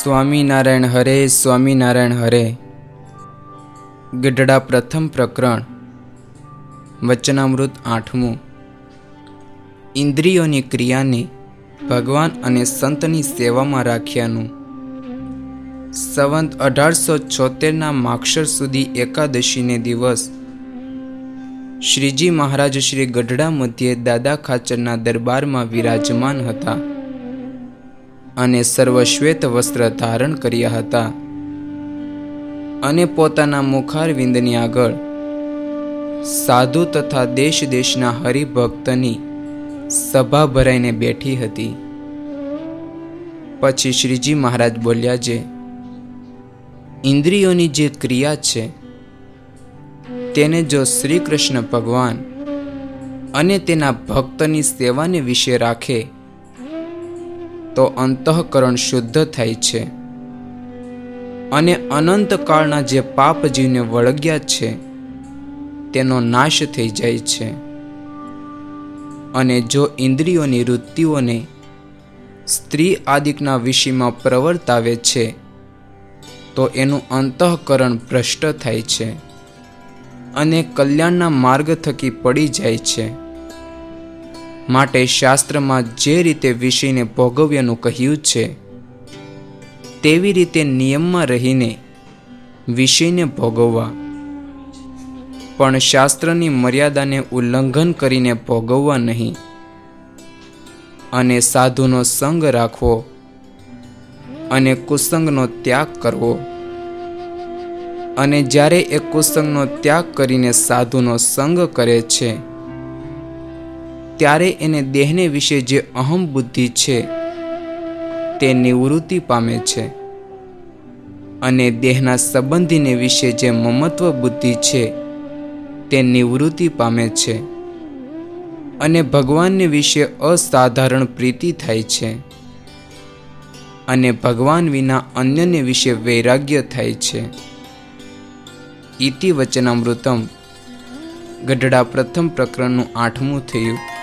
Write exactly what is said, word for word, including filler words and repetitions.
સ્વામિનારાયણ હરે સ્વામિનારાયણ હરે. ગઢડા પ્રથમ પ્રકરણ વચનામૃત આઠમું. ઇન્દ્રિયોની ક્રિયાને ભગવાન અને સંતની સેવામાં રાખ્યાનું. સંવંત અઢારસો છોતેરના માક્ષર સુધી એકાદશીને દિવસ શ્રીજી મહારાજ શ્રી ગઢડા મધ્યે દાદા ખાચરના દરબારમાં વિરાજમાન હતા અને સર્વશ્વેત વસ્ત્ર ધારણ કર્યા હતા અને પોતાના મુખારવિંદની આગળ સાધુ તથા દેશ દેશના હરિભક્તની સભા ભરાઈને બેઠી હતી. પછી શ્રીજી મહારાજ બોલ્યા, જે ઇન્દ્રિયોની જે ક્રિયા છે તેને જો શ્રી કૃષ્ણ ભગવાન અને તેના ભક્તની સેવાને વિશે રાખે તો અંતઃકરણ શુદ્ધ થાય છે અને અનંત કાળના જે પાપ જીવને વળગ્યા છે તેનો નાશ થઈ જાય છે. અને જો ઇન્દ્રિયોની વૃત્તિઓને સ્ત્રી આદિકના વિષયમાં પ્રવર્તાવે છે તો એનું અંતઃકરણ ભ્રષ્ટ થાય છે અને કલ્યાણના માર્ગ થકી પડી જાય છે. માટે શાસ્ત્રમાં જે રીતે વિષયને ભોગવ્યાનું કહ્યું છે તેવી રીતે નિયમમાં રહીને વિષયને ભોગવવા, પણ શાસ્ત્રની મર્યાદાને ઉલ્લંઘન કરીને ભોગવવા નહીં. અને સાધુનો સંગ રાખવો અને કુસંગનો ત્યાગ કરવો. અને જ્યારે એ કુસંગનો ત્યાગ કરીને સાધુનો સંગ કરે છે ત્યારે એને દેહને વિશે જે અહમ બુદ્ધિ છે તે નિવૃત્તિ પામે છે અને દેહના સંબંધીને વિશે જે મમત્વ બુદ્ધિ છે તે નિવૃત્તિ પામે છે અને ભગવાનને વિશે અસાધારણ પ્રીતિ થાય છે અને ભગવાન વિના અન્યને વિશે વૈરાગ્ય થાય છે. ઇતિ વચનામૃતમ. ગઢડા પ્રથમ પ્રકરણનું આઠમું થયું.